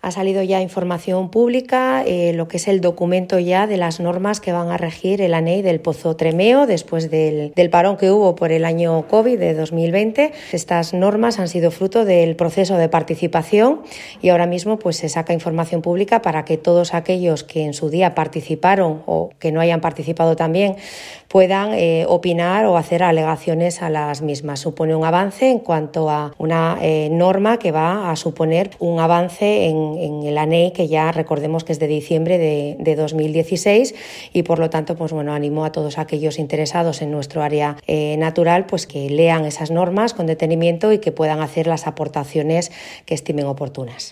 Ha salido ya información pública, lo que es el documento ya de las normas que van a regir el ANEI del Pozo Tremeo después del parón que hubo por el año COVID de 2020. Estas normas han sido fruto del proceso de participación y ahora mismo pues se saca información pública para que todos aquellos que en su día participaron o que no hayan participado también puedan opinar o hacer alegaciones a las mismas. Supone un avance en cuanto a una norma que va a suponer un avance en el ANEI, que ya recordemos que es de diciembre de 2016, y por lo tanto pues bueno, animo a todos aquellos interesados en nuestro área natural pues que lean esas normas con detenimiento y que puedan hacer las aportaciones que estimen oportunas.